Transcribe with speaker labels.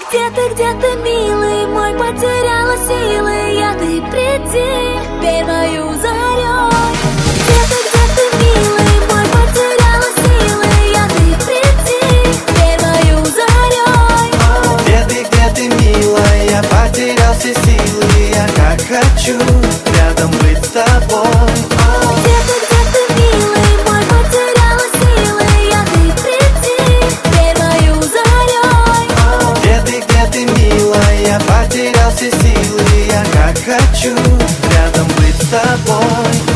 Speaker 1: Где ты, милый мой, потеряла силы я? Ты приди, верь мою зарей. Где ты, милый мой, потеряла силы я? Ты приди, верь мою зарей.
Speaker 2: Где ты, милая, я потерял все силы. Я как хочу рядом быть с тобой.
Speaker 1: Где ты, милый мой, потеряла силы я? Ты приди, верь мою зарей.
Speaker 2: Где ты, милая, я потерял все силы. Я как хочу рядом быть с тобой.